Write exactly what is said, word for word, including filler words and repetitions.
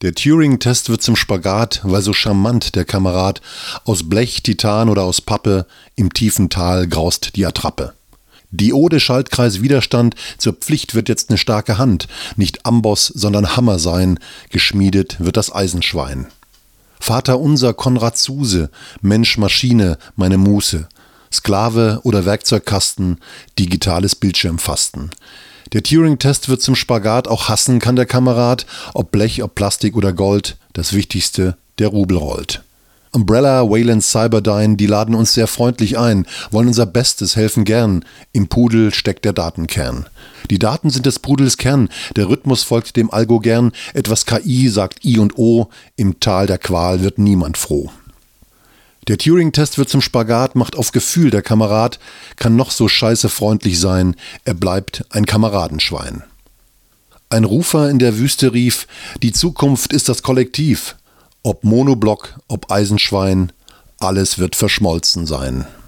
Der Turing-Test wird zum Spagat, weil so charmant der Kamerad. Aus Blech, Titan oder aus Pappe, im tiefen Tal graust die Attrappe. Diode, Schaltkreis, Widerstand, zur Pflicht wird jetzt eine starke Hand. Nicht Amboss, sondern Hammer sein, geschmiedet wird das Eisenschwein. Vater unser, Konrad Zuse, Mensch, Maschine, meine Muße. Sklave oder Werkzeugkasten, digitales Bildschirmfasten. Der Turing-Test wird zum Spagat, auch hassen kann der Kamerad, ob Blech, ob Plastik oder Gold, das Wichtigste, der Rubel rollt. Umbrella, Wayland, Cyberdyne, die laden uns sehr freundlich ein, wollen unser Bestes, helfen gern, im Pudel steckt der Datenkern. Die Daten sind des Pudels Kern, der Rhythmus folgt dem Algo gern, etwas K I sagt I und O, im Tal der Qual wird niemand froh. Der Turing-Test wird zum Spagat, macht auf Gefühl der Kamerad, kann noch so scheiße freundlich sein, er bleibt ein Kameradenschwein. Ein Rufer in der Wüste rief, die Zukunft ist das Kollektiv, ob Monoblock, ob Eisenschwein, alles wird verschmolzen sein.